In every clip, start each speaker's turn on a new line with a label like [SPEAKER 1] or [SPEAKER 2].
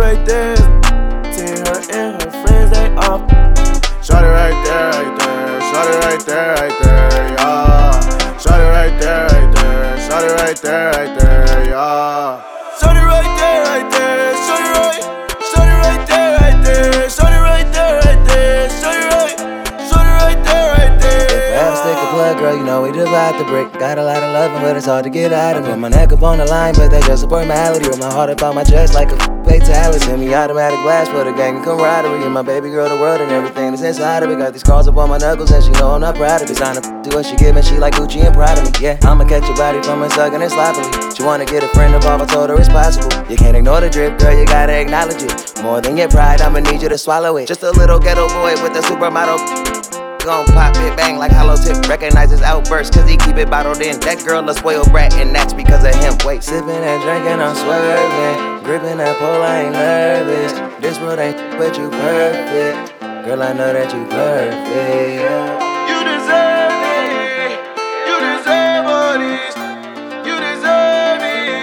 [SPEAKER 1] right there. Seeing her and her friends, they off. Shawty right there, right there. Shawty right there, right there, yeah. Shawty right there, right there. Shawty right there, right there, yeah. Shawty right there, right there. Shawty right there, right there. Shawty right there, right there. Shawty right there, right there.
[SPEAKER 2] If I stick a plug, girl, you know we divide the brick. Got a lot of loving, but it's hard to get out of it. Put my neck up on the line, but they just a formality. With my heart up on my chest like a fatality. Semi-automatic blast for the gang and camaraderie. And my baby girl, the world and everything that's inside of it. Got these scars up on my knuckles and she know I'm not proud of it. Designer do what she giving, she like Gucci and proud of me. Yeah, I'ma catch your body from her sucking it sloppily. She wanna get a friend involved, I told her it's possible. You can't ignore the drip, girl, you gotta acknowledge it. More than your pride, I'ma need you to swallow it. Just a little ghetto boy with a supermodel. Gon' pop it, bang like hollow tip. Recognize his outburst, cause he keep it bottled in. That girl a spoiled brat, and that's because of him. Wait, sipping and drinking, I'm swerving. Gripping that pole, I ain't nervous. This world ain't but you perfect. Girl, I know that you perfect, yeah.
[SPEAKER 1] You deserve it. You deserve all this. You deserve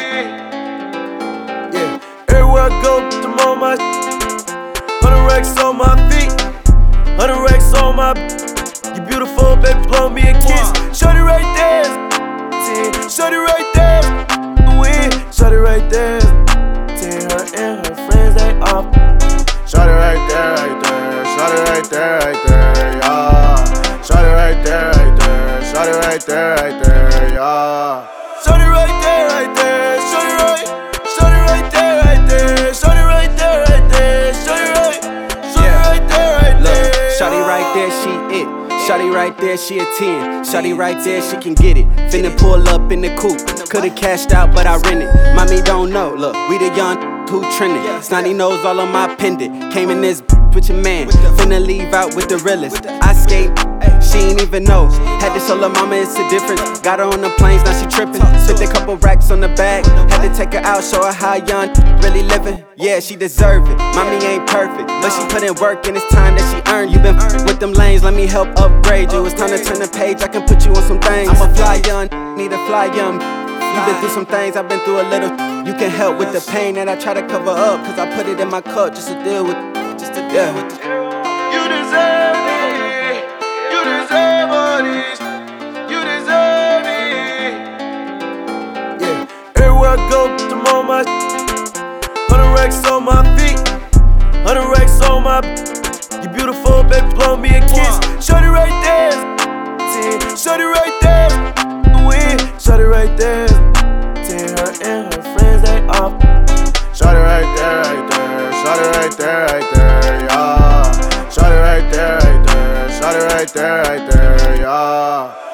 [SPEAKER 1] it. Yeah. Everywhere I go, I'm on my 100 racks on my feet. 100 racks on my. You beautiful, baby, blow me a kiss. Shorty right there. Shorty right there. Shorty right there. Seeing her and her friends, they off. Shorty right there, right there. Shorty right there, right there, yeah. Shorty right there, right there. Shorty right there, right there, yeah. Shorty right there, right there. Shorty right there, right there. Shorty right there, right there. Shorty right there, right there.
[SPEAKER 3] Shawty right there, she it. Shawty right there, she a 10. Shawty right there, she can get it. Finna pull up in the coupe. Could've cashed out, but I rented. Mommy don't know, look, we the young who trending. Snotty nose all on my pendant. Came in this with your man. Finna leave out with the realest. I skate, she ain't even know. Had to show her mama it's a difference. Got her on the planes, now she trippin'. Spent a couple racks on the bag. Had to take her out, show her how young really living. Yeah, she deserve it. Mommy ain't perfect, but she put in work and it's time that she earned. You been with them lanes, let me help upgrade you. It's time to turn the page, I can put you on some things. I'm a fly young, need a fly young. You been through some things, I've been through a little. You can help with the pain that I try to cover up, cause I put it in my cup just to deal with. Yeah.
[SPEAKER 1] You deserve it. You deserve all this. You deserve it. Yeah. Everywhere I go, I'm on my 100 racks on my feet. 100 racks on my. You beautiful, baby, blow me a kiss. Shorty right there. Shorty right there. Shorty right there. Seeing her and her friends, they off. Shorty right there, right there. Shorty right there, right there, yeah. Shorty right there, right there. Shorty right there, right there, yeah.